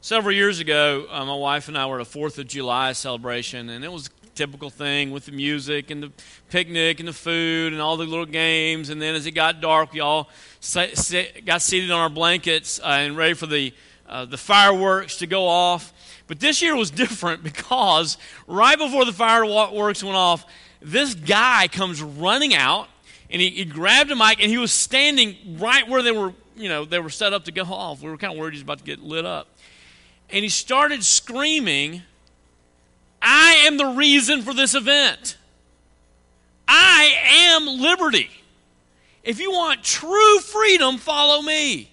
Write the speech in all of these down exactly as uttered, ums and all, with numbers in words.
Several years ago, uh, my wife and I were at a fourth of July celebration, and it was a typical thing with the music and the picnic and the food and all the little games. And then as it got dark, we all sa- sa- got seated on our blankets uh, and ready for the uh, the fireworks to go off. But this year was different because right before the fireworks went off, this guy comes running out, and he, he grabbed a mic, and he was standing right where they were, you know, they were set up to go off. We were kind of worried he was about to get lit up. And he started screaming, "I am the reason for this event. I am liberty. If you want true freedom, follow me."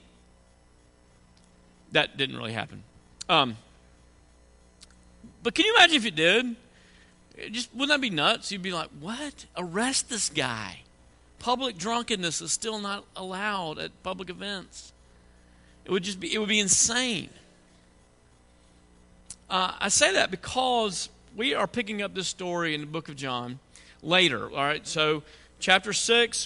That didn't really happen. Um, but can you imagine if it did? It just wouldn't that be nuts? You'd be like, what? Arrest this guy. Public drunkenness is still not allowed at public events. It would just be, it would be insane. Uh, I say that because we are picking up this story in the book of John later. All right, so chapter six,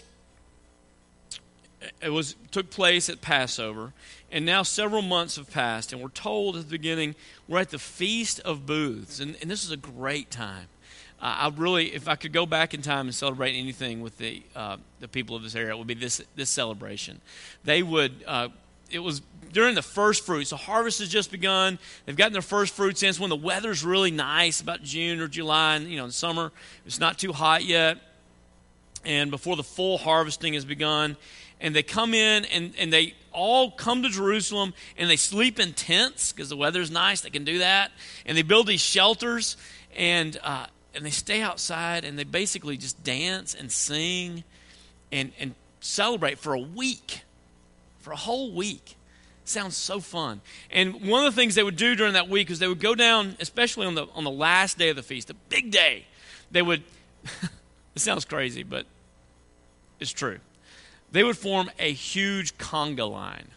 it was took place at Passover, and now several months have passed, and we're told at the beginning we're at the Feast of Booths, and, and this is a great time. Uh, I really, if I could go back in time and celebrate anything with the uh, the people of this area, it would be this this celebration. They would. Uh, It was during the first fruits. The harvest has just begun. They've gotten their first fruits in. It's when the weather's really nice, about June or July, and you know, in summer. It's not too hot yet, and before the full harvesting has begun. And they come in, and, and they all come to Jerusalem, and they sleep in tents because the weather's nice. They can do that, and they build these shelters, and uh, and they stay outside, and they basically just dance and sing, and and celebrate for a week. For a whole week. Sounds so fun. And one of the things they would do during that week is they would go down, especially on the on the last day of the feast, the big day. They would, it sounds crazy, but it's true. They would form a huge conga line.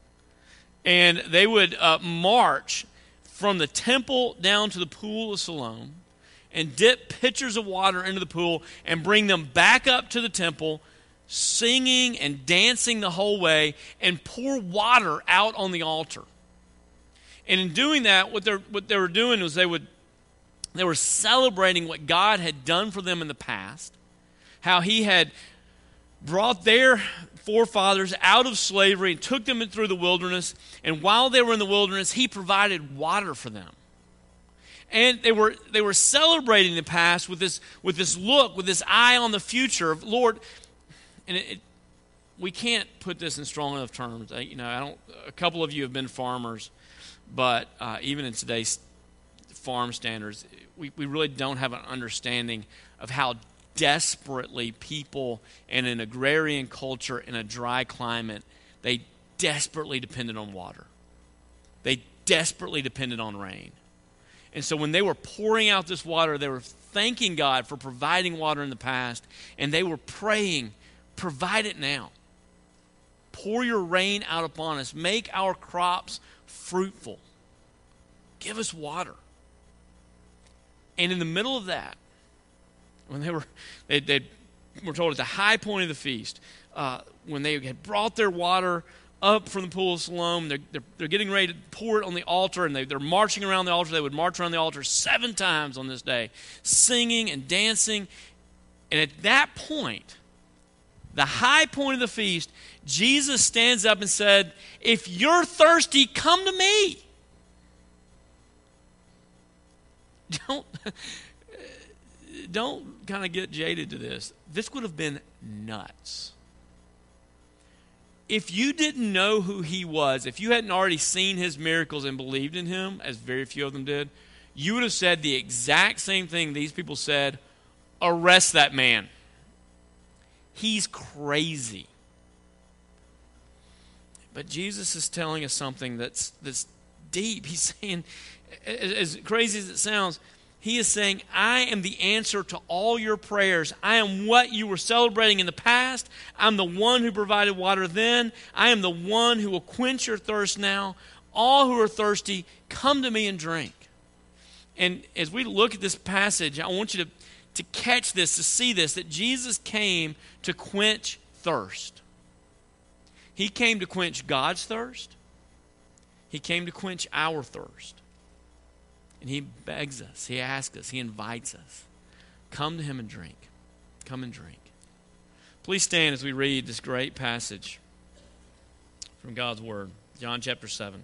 And they would uh, march from the temple down to the pool of Siloam and dip pitchers of water into the pool and bring them back up to the temple, singing and dancing the whole way, and pour water out on the altar. And in doing that, what they what they were doing was they would they were celebrating what God had done for them in the past, how He had brought their forefathers out of slavery and took them through the wilderness. And while they were in the wilderness, He provided water for them. And they were they were celebrating the past with this with this look, with this eye on the future of, Lord. And it, it, we can't put this in strong enough terms. I, you know, I don't. A couple of you have been farmers, but uh, even in today's farm standards, we, we really don't have an understanding of how desperately people in an agrarian culture in a dry climate, they desperately depended on water. They desperately depended on rain. And so when they were pouring out this water, they were thanking God for providing water in the past, and they were praying, provide it now. Pour your rain out upon us. Make our crops fruitful. Give us water. And in the middle of that, when they were, they, they were told at the high point of the feast, uh, when they had brought their water up from the pool of Siloam, they're, they're, they're getting ready to pour it on the altar, and they, they're marching around the altar. They would march around the altar seven times on this day, singing and dancing. And at that point, the high point of the feast, Jesus stands up and said, "If you're thirsty, come to me." Don't, don't kind of get jaded to this. This would have been nuts. If you didn't know who He was, if you hadn't already seen His miracles and believed in Him, as very few of them did, you would have said the exact same thing these people said: arrest that man. He's crazy. But Jesus is telling us something that's that's deep. He's saying, as crazy as it sounds, He is saying, I am the answer to all your prayers. I am what you were celebrating in the past. I'm the one who provided water then. I am the one who will quench your thirst now. All who are thirsty, come to me and drink. And as we look at this passage, I want you to to catch this, to see this, that Jesus came to quench thirst. He came to quench God's thirst. He came to quench our thirst. And he begs us, he asks us, he invites us. Come to him and drink. Come and drink. Please stand as we read this great passage from God's Word, John chapter seven.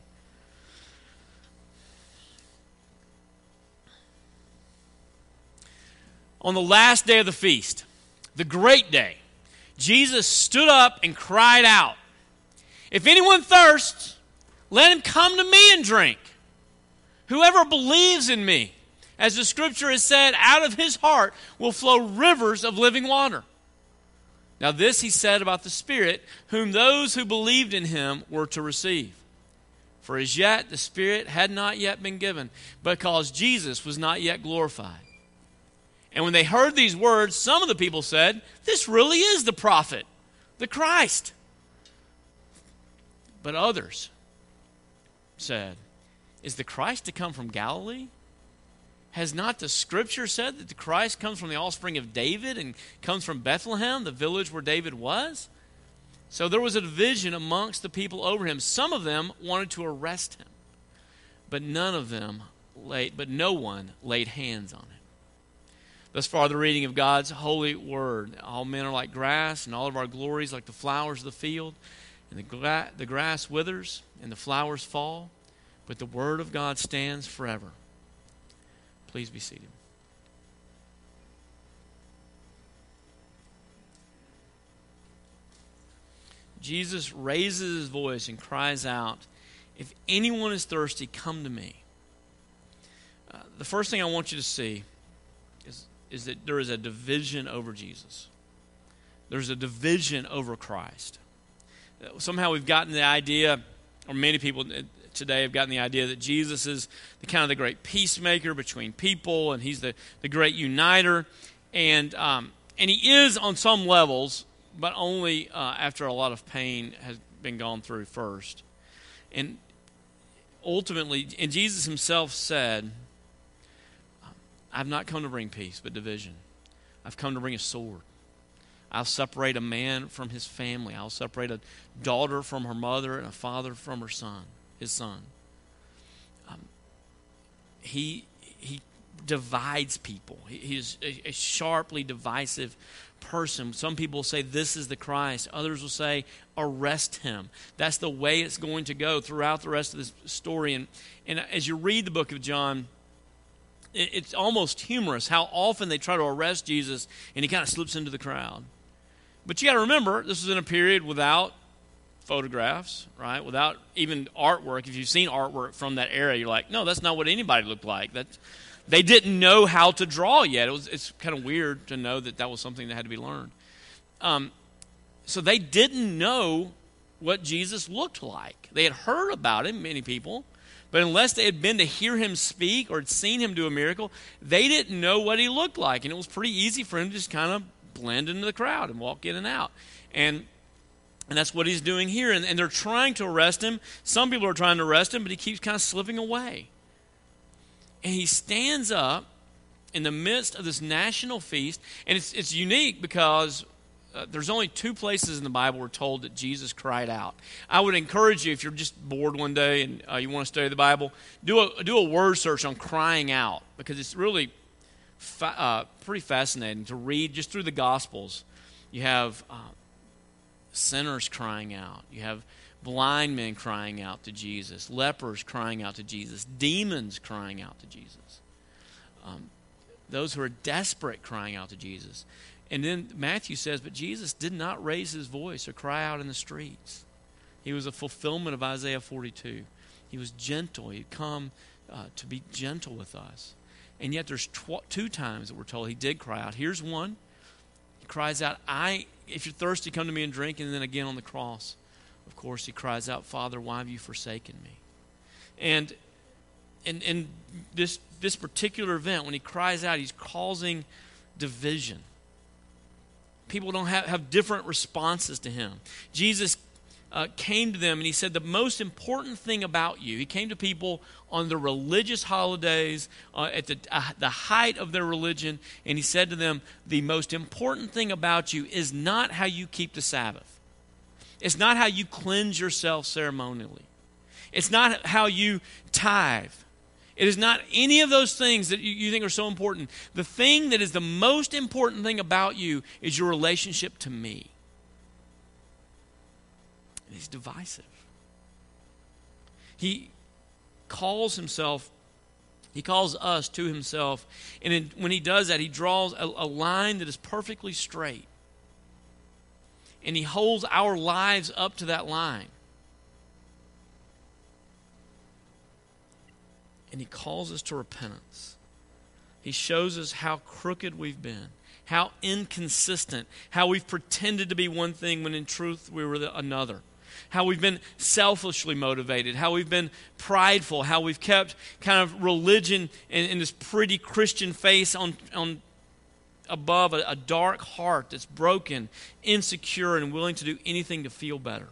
On the last day of the feast, the great day, Jesus stood up and cried out, "If anyone thirsts, let him come to me and drink. Whoever believes in me, as the scripture has said, out of his heart will flow rivers of living water." Now this he said about the Spirit, whom those who believed in him were to receive. For as yet the Spirit had not yet been given, because Jesus was not yet glorified. And when they heard these words, some of the people said, "This really is the prophet, the Christ." But others said, "Is the Christ to come from Galilee? Has not the scripture said that the Christ comes from the offspring of David and comes from Bethlehem, the village where David was?" So there was a division amongst the people over him. Some of them wanted to arrest him, but none of them laid, but no one laid hands on him. Thus far, the reading of God's holy word. All men are like grass, and all of our glories like the flowers of the field. And the, gra- the grass withers, and the flowers fall, but the word of God stands forever. Please be seated. Jesus raises his voice and cries out, "If anyone is thirsty, come to me." Uh, the first thing I want you to see is, is that there is a division over Jesus. There's a division over Christ. Somehow we've gotten the idea, or many people today have gotten the idea that Jesus is the kind of the great peacemaker between people, and he's the, the great uniter. And um, and he is on some levels, but only uh, after a lot of pain has been gone through first. And ultimately, and Jesus himself said, "I've not come to bring peace, but division. I've come to bring a sword. I'll separate a man from his family. I'll separate a daughter from her mother and a father from her son, his son." Um, he he divides people. He, he's a, a sharply divisive person. Some people say this is the Christ. Others will say arrest him. That's the way it's going to go throughout the rest of this story. And, and as you read the book of John, it, it's almost humorous how often they try to arrest Jesus and he kind of slips into the crowd. But you got to remember, this was in a period without photographs, right? Without even artwork. If you've seen artwork from that era, you're like, no, that's not what anybody looked like. That they didn't know how to draw yet. It was it's kind of weird to know that that was something that had to be learned. Um, so they didn't know what Jesus looked like. They had heard about him, many people, but unless they had been to hear him speak or had seen him do a miracle, they didn't know what he looked like. And it was pretty easy for him to just kind of blend into the crowd and walk in and out. And and that's what he's doing here. And, and they're trying to arrest him. Some people are trying to arrest him, but he keeps kind of slipping away. And he stands up in the midst of this national feast. And it's it's unique because uh, there's only two places in the Bible we're told that Jesus cried out. I would encourage you, if you're just bored one day and uh, you want to study the Bible, do a, do a word search on crying out, because it's really Fa- uh, pretty fascinating to read just through the Gospels. You have uh, sinners crying out. You have blind men crying out to Jesus. Lepers crying out to Jesus. Demons crying out to Jesus. Um, those who are desperate crying out to Jesus. And then Matthew says, but Jesus did not raise his voice or cry out in the streets. He was a fulfillment of Isaiah forty-two. He was gentle. He'd come uh, to be gentle with us. And yet there's tw- two times that we're told he did cry out. Here's one. He cries out, "I, if you're thirsty, come to me and drink." And then again on the cross, of course, he cries out, "Father, why have you forsaken me?" And in, in this, this particular event, when he cries out, he's causing division. People don't have, have different responses to him. Jesus Uh, came to them and he said the most important thing about you, he came to people on the religious holidays, uh, at the, uh, the height of their religion, and he said to them, the most important thing about you is not how you keep the Sabbath. It's not how you cleanse yourself ceremonially. It's not how you tithe. It is not any of those things that you, you think are so important. The thing that is the most important thing about you is your relationship to me. And he's divisive. He calls himself, he calls us to himself, and in, when he does that, he draws a, a line that is perfectly straight. And he holds our lives up to that line. And he calls us to repentance. He shows us how crooked we've been, how inconsistent, how we've pretended to be one thing when in truth we were the, another, how we've been selfishly motivated, how we've been prideful, how we've kept kind of religion and, and this pretty Christian face on, on above a, a dark heart that's broken, insecure, and willing to do anything to feel better.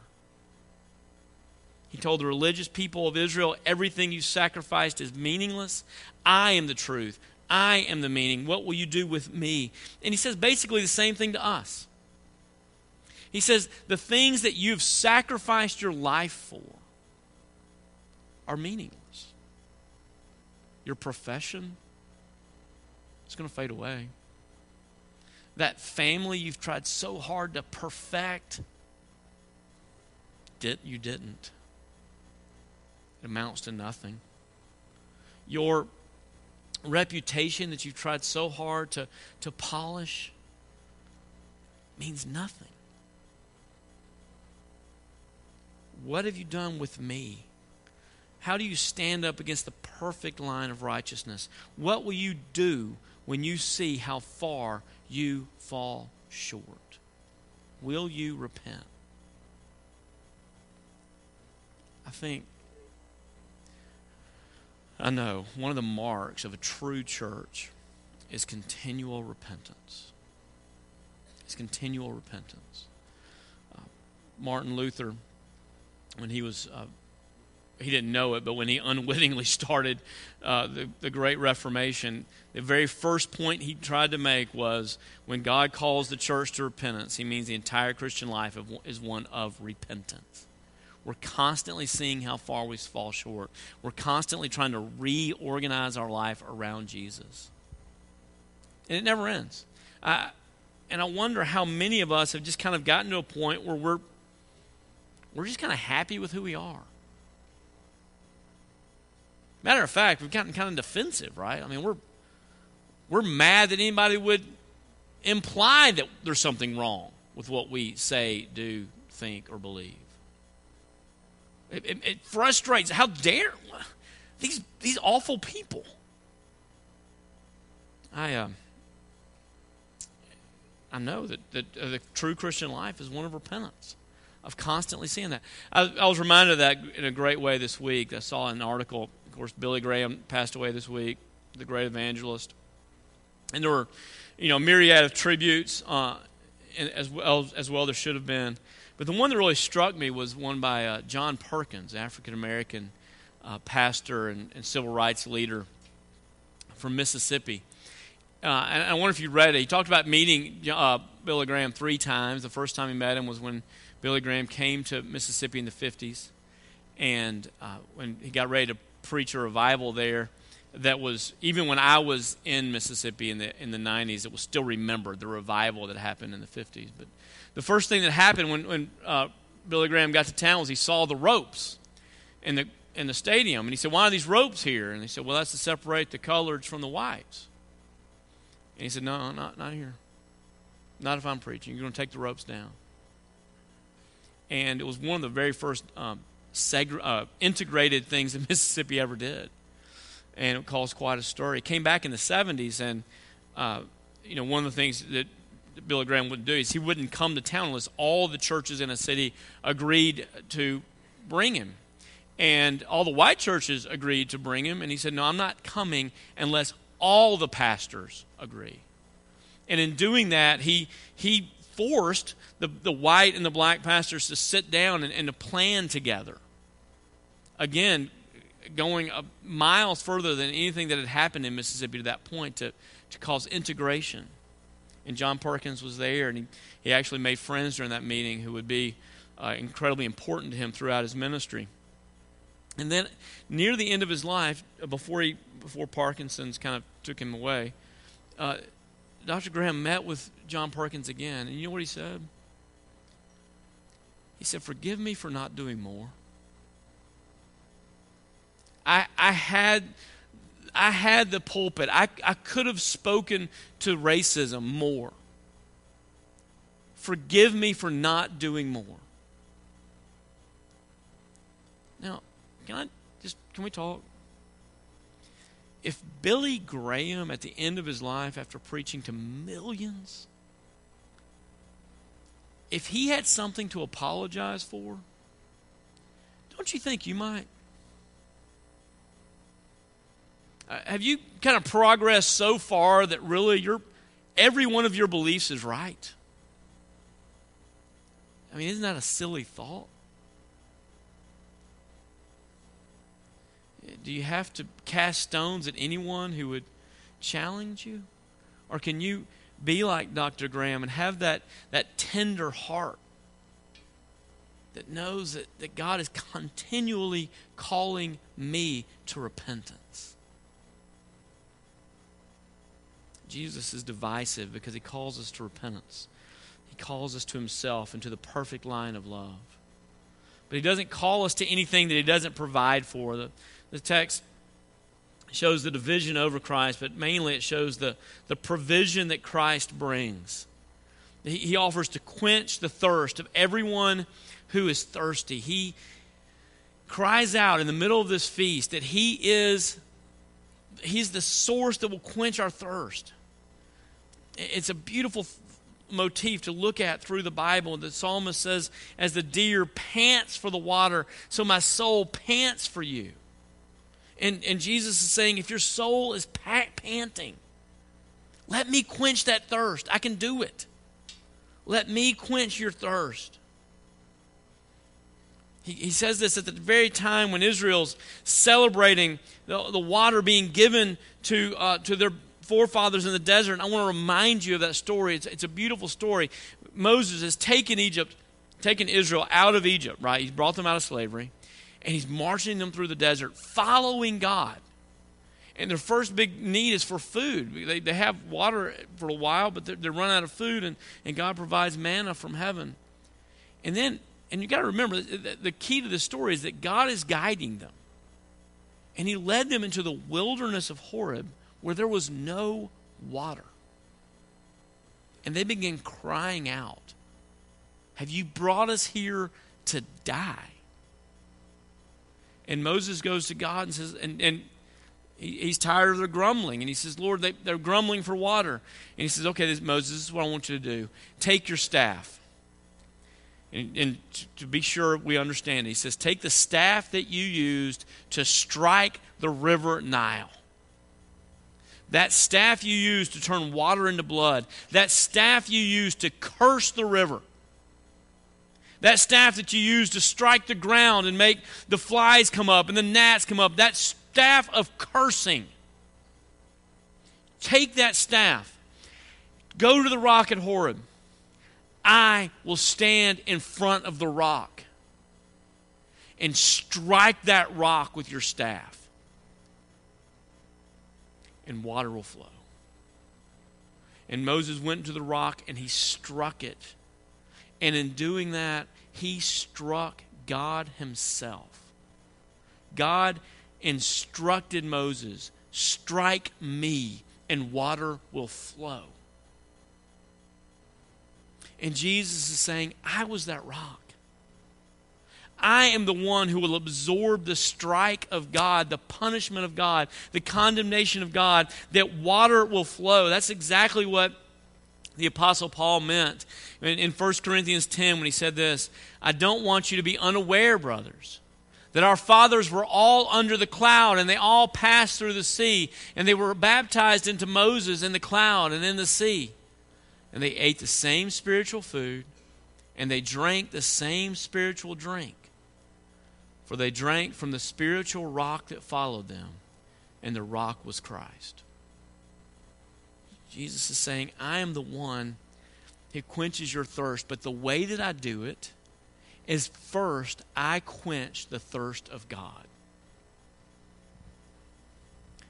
He told the religious people of Israel, everything you sacrificed is meaningless. I am the truth. I am the meaning. What will you do with me? And he says basically the same thing to us. He says the things that you've sacrificed your life for are meaningless. Your profession is going to fade away. That family you've tried so hard to perfect, did, you didn't. It amounts to nothing. Your reputation that you've tried so hard to, to polish means nothing. What have you done with me? How do you stand up against the perfect line of righteousness? What will you do when you see how far you fall short? Will you repent? I think I know one of the marks of a true church is continual repentance. It's continual repentance. Uh, Martin Luther, when he was, uh, he didn't know it, but when he unwittingly started uh, the, the Great Reformation, the very first point he tried to make was when God calls the church to repentance, he means the entire Christian life of, is one of repentance. We're constantly seeing how far we fall short. We're constantly trying to reorganize our life around Jesus. And it never ends. I, and I wonder how many of us have just kind of gotten to a point where we're, we're just kind of happy with who we are. Matter of fact, we've gotten kind of defensive, right? I mean, we're, we're mad that anybody would imply that there's something wrong with what we say, do, think, or believe. It, it, it frustrates. How dare these these awful people? I uh, I know that, that uh, the true Christian life is one of repentance, of constantly seeing that. I, I was reminded of that in a great way this week. I saw an article. Of course, Billy Graham passed away this week, the great evangelist, and there were, you know, a myriad of tributes, uh, and as well as well there should have been. But the one that really struck me was one by uh, John Perkins, African-American uh, pastor and, and civil rights leader from Mississippi. Uh, and I wonder if you read it. He talked about meeting uh, Billy Graham three times. The first time he met him was when Billy Graham came to Mississippi in the fifties. And uh, when he got ready to preach a revival there, that was, even when I was in Mississippi in the in the nineties, it was still remembered, the revival that happened in the fifties. But the first thing that happened when, when uh, Billy Graham got to town was he saw the ropes in the in the stadium. And he said, why are these ropes here? And he said, well, that's to separate the coloreds from the whites. And he said, no, not, not here. Not if I'm preaching. You're going to take the ropes down. And it was one of the very first um, seg- uh, integrated things that Mississippi ever did. And it caused quite a story. It came back in the seventies, and uh, you know, one of the things that Billy Graham would do is he wouldn't come to town unless all the churches in a city agreed to bring him. And all the white churches agreed to bring him, and he said, no, I'm not coming unless all the pastors agree. And in doing that, he he forced the, the white and the black pastors to sit down and, and to plan together. Again, going miles further than anything that had happened in Mississippi to that point to, to cause integration. And John Perkins was there, and he, he actually made friends during that meeting who would be uh, incredibly important to him throughout his ministry. And then near the end of his life, before he before Parkinson's kind of took him away, uh, Doctor Graham met with John Perkins again. And you know what he said? He said, "Forgive me for not doing more. I, I had I had the pulpit. I, I could have spoken to racism more. Forgive me for not doing more." Now, can I just, can we talk? If Billy Graham at the end of his life, after preaching to millions, if he had something to apologize for, don't you think you might? Uh, have you kind of progressed so far that really your every one of your beliefs is right? I mean, isn't that a silly thought? Do you have to cast stones at anyone who would challenge you? Or can you be like Doctor Graham and have that, that tender heart that knows that, that God is continually calling me to repentance? Jesus is divisive because he calls us to repentance. He calls us to himself and to the perfect line of love. But he doesn't call us to anything that he doesn't provide for. The, the text shows the division over Christ, but mainly it shows the, the provision that Christ brings. He, he offers to quench the thirst of everyone who is thirsty. He cries out in the middle of this feast that he is he's the source that will quench our thirst. It's a beautiful motif to look at through the Bible. The psalmist says, "As the deer pants for the water, so my soul pants for you." And, and Jesus is saying, if your soul is panting, let me quench that thirst. I can do it. Let me quench your thirst. He, he says this at the very time when Israel's celebrating the, the water being given to uh, to their forefathers in the desert. And I want to remind you of that story. It's, it's a beautiful story. Moses has taken Egypt, taken Israel out of Egypt, right? He's brought them out of slavery. And he's marching them through the desert, following God. And their first big need is for food. They, they have water for a while, but they're, they're run out of food, and, and God provides manna from heaven. And then, and you got to remember, the, the key to this story is that God is guiding them. And he led them into the wilderness of Horeb, where there was no water. And they began crying out, "Have you brought us here to die?" And Moses goes to God and says, and, and he, he's tired of their grumbling. And he says, "Lord, they, they're grumbling for water." And he says, "Okay, this, Moses, this is what I want you to do. Take your staff." And, and to, to be sure we understand, he says, "Take the staff that you used to strike the river Nile. That staff you used to turn water into blood. That staff you used to curse the river. That staff that you use to strike the ground and make the flies come up and the gnats come up. That staff of cursing. Take that staff. Go to the rock at Horeb. I will stand in front of the rock and strike that rock with your staff. And water will flow." And Moses went to the rock and he struck it. And in doing that, he struck God himself. God instructed Moses, "Strike me and water will flow." And Jesus is saying, I was that rock. I am the one who will absorb the strike of God, the punishment of God, the condemnation of God, that water will flow. That's exactly what the Apostle Paul meant in, in First Corinthians ten when he said this, "I don't want you to be unaware, brothers, that our fathers were all under the cloud, and they all passed through the sea, and they were baptized into Moses in the cloud and in the sea. And they ate the same spiritual food, and they drank the same spiritual drink. For they drank from the spiritual rock that followed them, and the rock was Christ." Jesus is saying, I am the one who quenches your thirst, but the way that I do it is first I quench the thirst of God.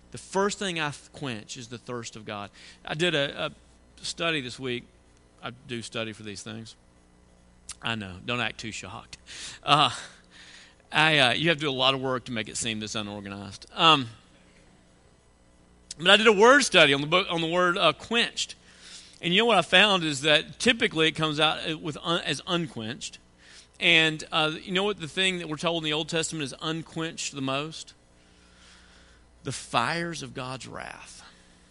The first thing I quench is the thirst of God. I did a, a study this week. I do study for these things. I know. Don't act too shocked. Uh, I uh, you have to do a lot of work to make it seem this unorganized. Um, but I did a word study on the book on the word uh, quenched, and you know what I found is that typically it comes out with un, as unquenched, and uh, you know what the thing that we're told in the Old Testament is unquenched the most? The fires of God's wrath.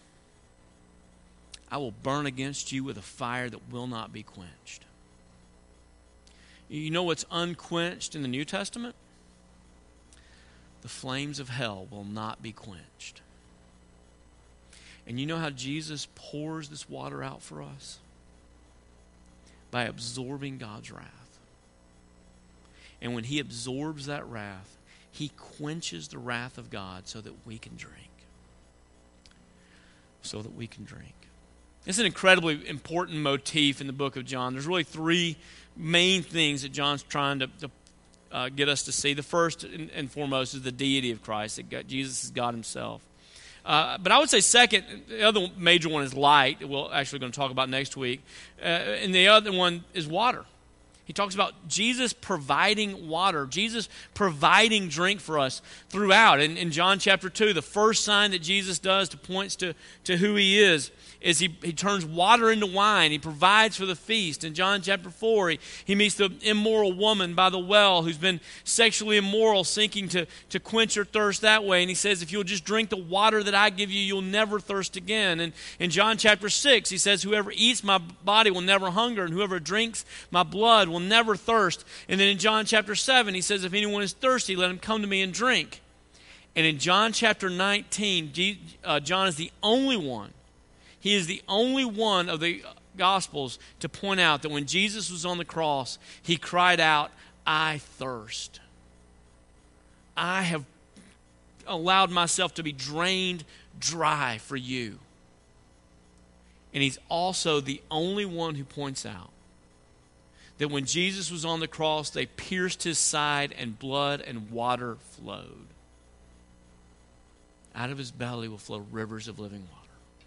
I will burn against you with a fire that will not be quenched. You know what's unquenched in the New Testament? The flames of hell will not be quenched. And you know how Jesus pours this water out for us? By absorbing God's wrath. And when he absorbs that wrath, he quenches the wrath of God so that we can drink. So that we can drink. It's an incredibly important motif in the book of John. There's really three main things that John's trying to, to uh, get us to see. The first and, and foremost is the deity of Christ, that God, Jesus is God himself. Uh, but I would say second, the other major one is light, that we're actually going to talk about next week. Uh, and the other one is water. He talks about Jesus providing water, Jesus providing drink for us throughout. In, in John chapter two, the first sign that Jesus does to points to, to who he is, is he, he turns water into wine. He provides for the feast. In John chapter four, he, he meets the immoral woman by the well who's been sexually immoral, seeking to, to quench her thirst that way. And he says, if you'll just drink the water that I give you, you'll never thirst again. And in John chapter six, he says, whoever eats my body will never hunger, and whoever drinks my blood will never thirst. And then in John chapter seven, he says, if anyone is thirsty, let him come to me and drink. And in John chapter nineteen, uh, John is the only one, he is the only one of the Gospels to point out that when Jesus was on the cross, he cried out, I thirst. I have allowed myself to be drained dry for you. And he's also the only one who points out that when Jesus was on the cross, they pierced his side and blood and water flowed. Out of his belly will flow rivers of living water.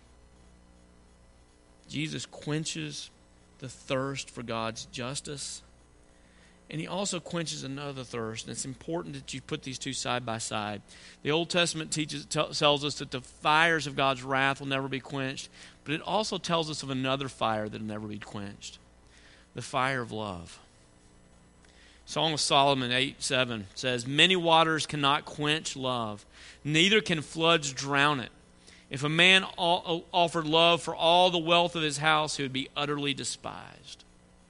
Jesus quenches the thirst for God's justice, and he also quenches another thirst. And it's important that you put these two side by side. The Old Testament teaches t- tells us that the fires of God's wrath will never be quenched, but it also tells us of another fire that will never be quenched. The fire of love. Song of Solomon eight seven says, many waters cannot quench love, neither can floods drown it. If a man offered love for all the wealth of his house, he would be utterly despised.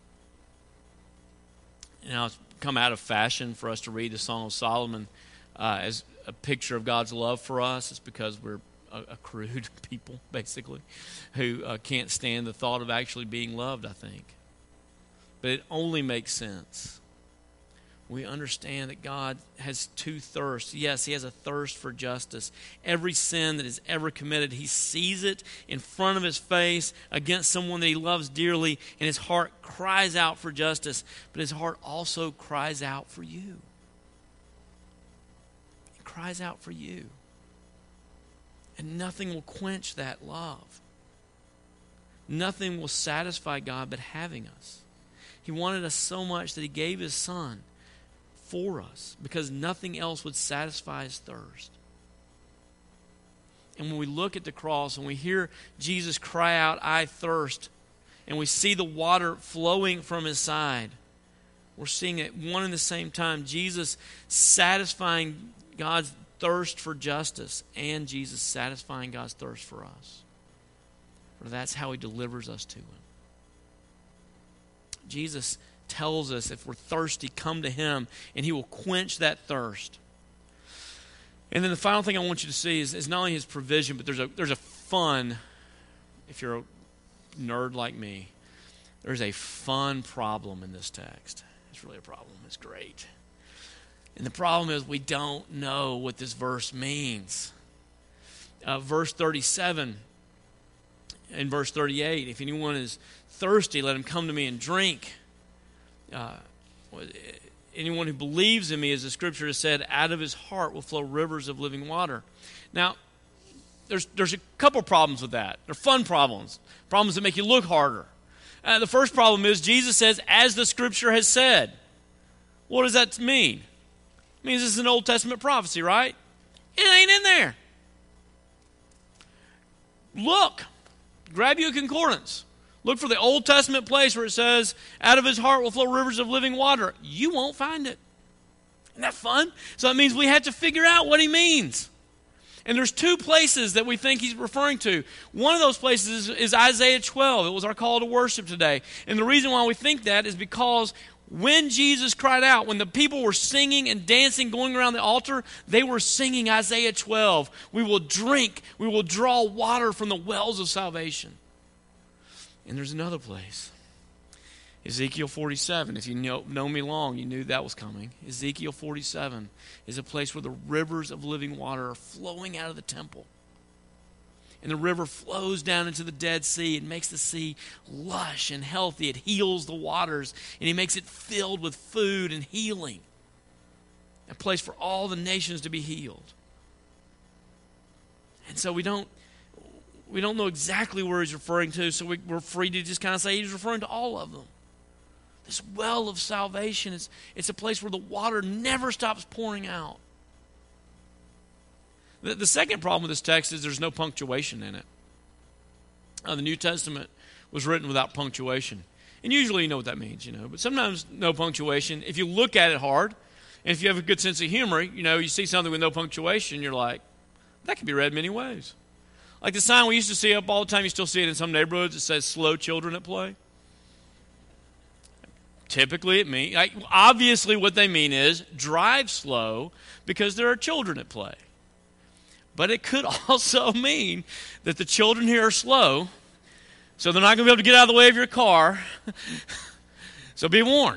Now, it's come out of fashion for us to read the Song of Solomon uh, as a picture of God's love for us. It's because we're a, a crude people, basically, who uh, can't stand the thought of actually being loved, I think. But it only makes sense. We understand that God has two thirsts. Yes, he has a thirst for justice. Every sin that is ever committed, he sees it in front of his face against someone that he loves dearly, and his heart cries out for justice, but his heart also cries out for you. It cries out for you. And nothing will quench that love. Nothing will satisfy God but having us. He wanted us so much that he gave his son for us, because nothing else would satisfy his thirst. And when we look at the cross and we hear Jesus cry out, I thirst, and we see the water flowing from his side, we're seeing at one and the same time Jesus satisfying God's thirst for justice and Jesus satisfying God's thirst for us. For that's how he delivers us to him. Jesus tells us if we're thirsty, come to him, and he will quench that thirst. And then the final thing I want you to see is, is not only his provision, but there's a there's a fun, if you're a nerd like me, there's a fun problem in this text. It's really a problem. It's great. And the problem is we don't know what this verse means. Uh, verse thirty-seven and verse thirty-eight, if anyone is thirsty, let him come to me and drink. Uh, anyone who believes in me, as the scripture has said, out of his heart will flow rivers of living water. Now, there's, there's a couple problems with that. They're fun problems, problems that make you look harder. Uh, the first problem is Jesus says, as the Scripture has said. What does that mean? It means this is an Old Testament prophecy, right? It ain't in there. Look. Grab you a concordance. Look for the Old Testament place where it says, out of his heart will flow rivers of living water. You won't find it. Isn't that fun? So that means we have to figure out what he means. And there's two places that we think he's referring to. One of those places is, is Isaiah twelve. It was our call to worship today. And the reason why we think that is because when Jesus cried out, when the people were singing and dancing, going around the altar, they were singing Isaiah twelve. We will drink, we will draw water from the wells of salvation. And there's another place. Ezekiel forty-seven. If you know, know me long, you knew that was coming. Ezekiel forty-seven is a place where the rivers of living water are flowing out of the temple. And the river flows down into the Dead Sea. It makes the sea lush and healthy. It heals the waters. And he makes it filled with food and healing. A place for all the nations to be healed. And so we don't, we don't know exactly where he's referring to, so we, we're free to just kind of say he's referring to all of them. This well of salvation, is it's a place where the water never stops pouring out. The, the second problem with this text is there's no punctuation in it. Uh, the New Testament was written without punctuation. And usually you know what that means, you know. But sometimes no punctuation. If you look at it hard, and if you have a good sense of humor, you know, you see something with no punctuation, you're like, that can be read many ways. Like the sign we used to see up all the time, you still see it in some neighborhoods, it says slow children at play. Typically it means, like, obviously what they mean is drive slow because there are children at play. But it could also mean that the children here are slow, so they're not going to be able to get out of the way of your car. So be warned.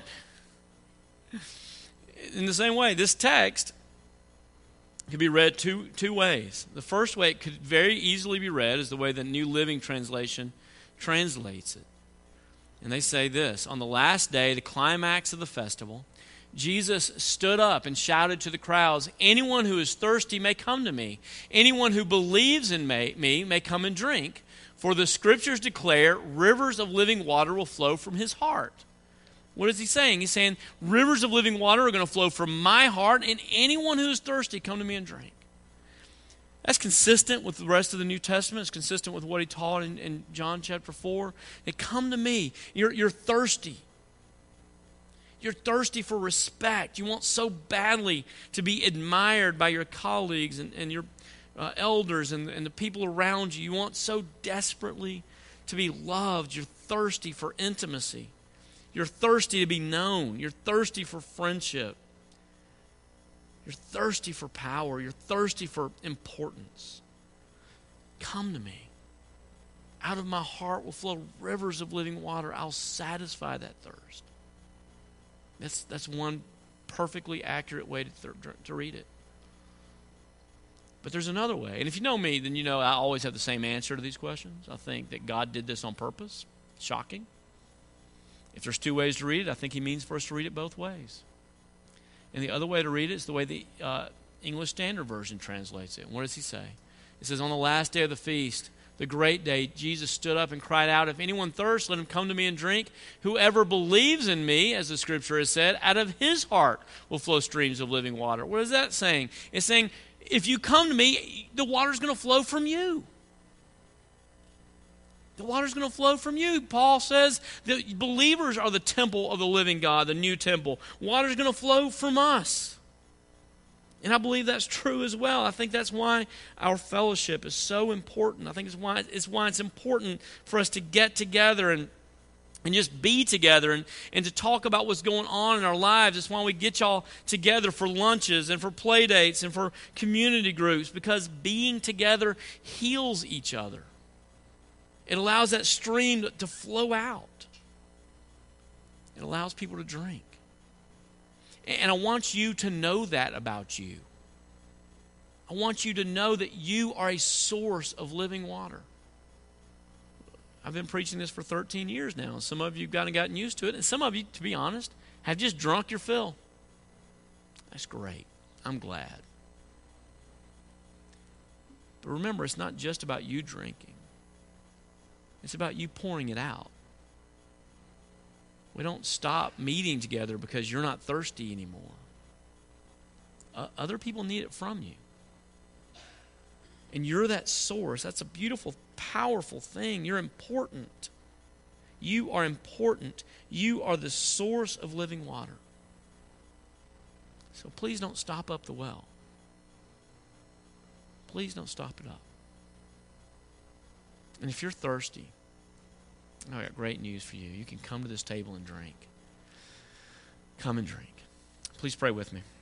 In the same way, this text could be read two, two ways. The first way it could very easily be read is the way the New Living Translation translates it. And they say this: on the last day, the climax of the festival, Jesus stood up and shouted to the crowds, anyone who is thirsty may come to me. Anyone who believes in me may come and drink. For the Scriptures declare rivers of living water will flow from his heart. What is he saying? He's saying rivers of living water are going to flow from my heart, and anyone who is thirsty, come to me and drink. That's consistent with the rest of the New Testament. It's consistent with what he taught in, in John chapter four. They come to me. You're, you're thirsty. You're thirsty for respect. You want so badly to be admired by your colleagues and, and your uh, elders and, and the people around you. You want so desperately to be loved. You're thirsty for intimacy. You're thirsty to be known. You're thirsty for friendship. You're thirsty for power. You're thirsty for importance. Come to me. Out of my heart will flow rivers of living water. I'll satisfy that thirst. That's that's one perfectly accurate way to, th- to read it. But there's another way. And if you know me, then you know I always have the same answer to these questions. I think that God did this on purpose. Shocking. If there's two ways to read it, I think he means for us to read it both ways. And the other way to read it is the way the uh, English Standard Version translates it. What does he say? It says, on the last day of the feast, the great day, Jesus stood up and cried out, if anyone thirsts, let him come to me and drink. Whoever believes in me, as the Scripture has said, out of his heart will flow streams of living water. What is that saying? It's saying, if you come to me, the water's going to flow from you. The water's going to flow from you. Paul says that believers are the temple of the living God, the new temple. Water's going to flow from us. And I believe that's true as well. I think that's why our fellowship is so important. I think it's why it's why it's important for us to get together and and just be together and, and to talk about what's going on in our lives. It's why we get y'all together for lunches and for play dates and for community groups, because being together heals each other. It allows that stream to, to flow out. It allows people to drink. And I want you to know that about you. I want you to know that you are a source of living water. I've been preaching this for thirteen years now. Some of you have kind of gotten used to it. And some of you, to be honest, have just drunk your fill. That's great. I'm glad. But remember, it's not just about you drinking. It's about you pouring it out. We don't stop meeting together because you're not thirsty anymore. Uh, other people need it from you. And you're that source. That's a beautiful, powerful thing. You're important. You are important. You are the source of living water. So please don't stop up the well. Please don't stop it up. And if you're thirsty, I got great news for you. You can come to this table and drink. Come and drink. Please pray with me.